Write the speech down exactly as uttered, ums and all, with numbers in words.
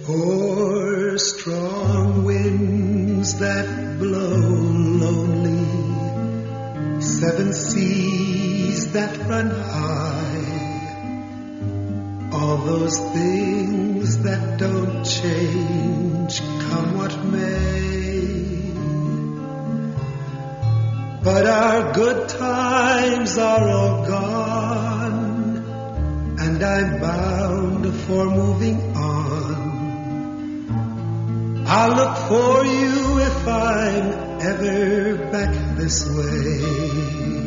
Four strong winds that blow lonely, seven seas that run high, all those things that don't change, come what may. But our good times are all gone, and I'm bound for moving on. I'll look for you if I'm ever back this way.